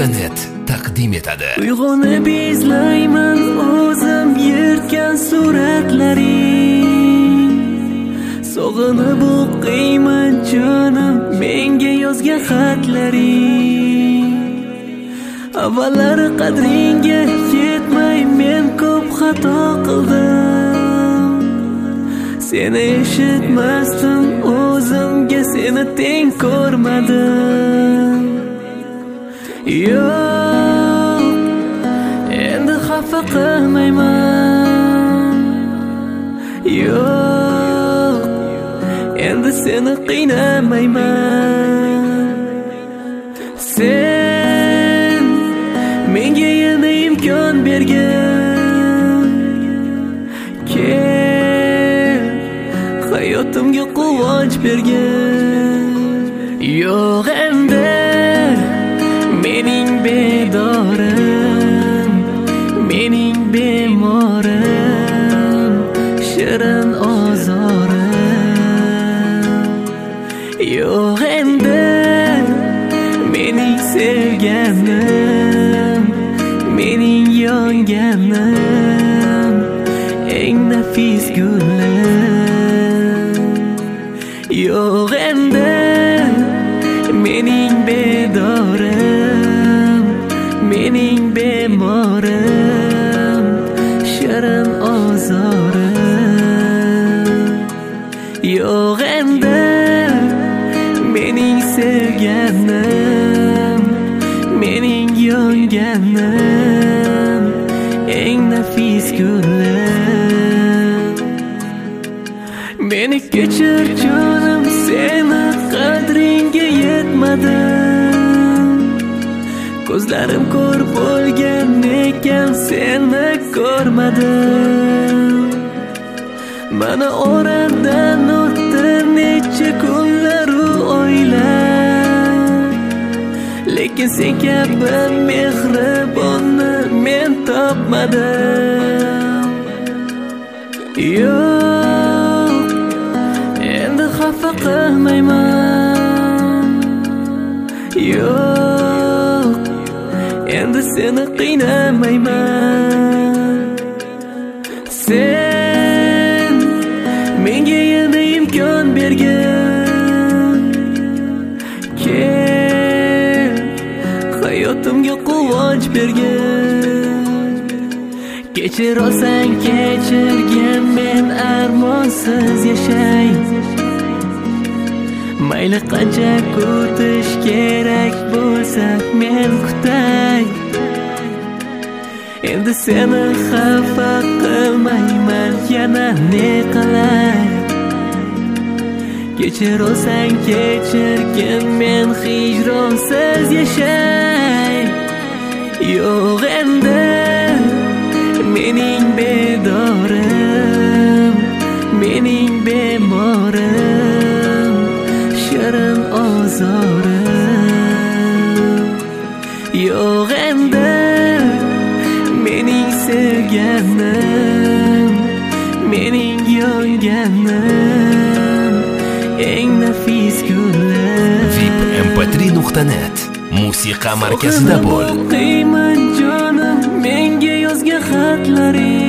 vip.net taqdim etadi. Uyg'onib izlayman o'zim yirtgan suratlaring, sog'inib o'qiyman jonim menga yozgan xatlaring. Avvallari qadringga yetmay men ko'p xato qildim, seni eshitmasdim, o'zimga seni teng ko'rmadim. Yo'q, endi xafa qilmayman. Yo'q, endi seni qiynamayman. Sen menga yana imkon bergin, kel hayotimga quvonch bergin. Yo'q endi mening bedorim, mening bemorim, shirin ozorim. Yo'q endi mening sevganim, mening yonganim, eng nafis gulim. Yo'q endi mening bedorim, mening bemorim, shirin ozorim. Yo'q endi mening sevganim, mening yonganim, eng nafis gulim. Meni kechir jonim, seni qadringga yetmadim. Ko'zlarim ko'r bo'lgan ekan, seni ko'rmadim. Mana oradan o'tdi necha kunlaru oylar, lekin sen kabi mehribonni men topmadim. Yo'q, endi xafa qilmayman. Yo'q, endi seni qiynamayman. Sen menga yana imkon bergin, kel hayotimga quvonch bergin. Kechir olsang kechirgin, men armonsiz yashay. Mayli qancha kutish kerak bo'lsa men kutay. Endi seni xafa qilmayman, yana ne qilay. Kechir olsang kechirgin, men hijronsiz yashay. Yo'q endi mening bedorim, mening bemorim, shirin ozorim. Yo'q endi mening sevganim, mening yonganim, eng nafis gulim. vip.net musiqa markazida bo'l. O'qiyman jonim menga yozgan xatlaring,